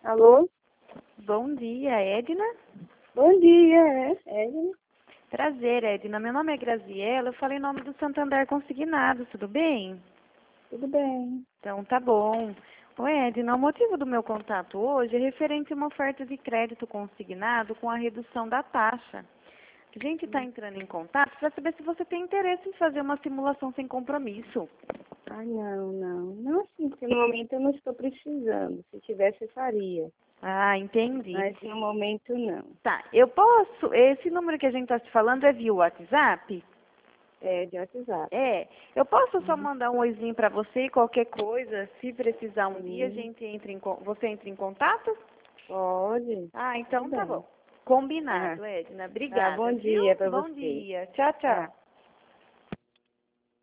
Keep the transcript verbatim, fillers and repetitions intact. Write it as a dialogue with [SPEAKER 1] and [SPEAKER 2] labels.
[SPEAKER 1] Alô?
[SPEAKER 2] Bom dia, Edna.
[SPEAKER 1] Bom dia, é, Edna.
[SPEAKER 2] Prazer, Edna. Meu nome é Graziela, eu falei em nome do Santander Consignado, tudo bem?
[SPEAKER 1] Tudo bem.
[SPEAKER 2] Então tá bom. Ô Edna, o motivo do meu contato hoje é referente a uma oferta de crédito consignado com a redução da taxa. A gente está entrando em contato para saber se você tem interesse em fazer uma simulação sem compromisso.
[SPEAKER 1] Ah, não, não. Não assim, porque no momento eu não estou precisando. Se tivesse, eu faria.
[SPEAKER 2] Ah, entendi.
[SPEAKER 1] Mas no momento, não.
[SPEAKER 2] Tá, eu posso, esse número que a gente está se falando é via WhatsApp?
[SPEAKER 1] É, de WhatsApp.
[SPEAKER 2] É, eu posso só
[SPEAKER 1] Uhum.
[SPEAKER 2] mandar um oizinho para você e qualquer coisa, se precisar um dia, a
[SPEAKER 1] Sim.
[SPEAKER 2] gente entra em, con- você entra em contato?
[SPEAKER 1] Pode.
[SPEAKER 2] Ah,
[SPEAKER 1] Tudo
[SPEAKER 2] então tá
[SPEAKER 1] bem.
[SPEAKER 2] bom. Combinado,
[SPEAKER 1] Ah,
[SPEAKER 2] Edna.
[SPEAKER 1] tá, bom
[SPEAKER 2] Obrigada,
[SPEAKER 1] dia
[SPEAKER 2] viu?
[SPEAKER 1] para
[SPEAKER 2] Bom
[SPEAKER 1] você.
[SPEAKER 2] dia. Tchau,
[SPEAKER 1] Tá.
[SPEAKER 2] tchau.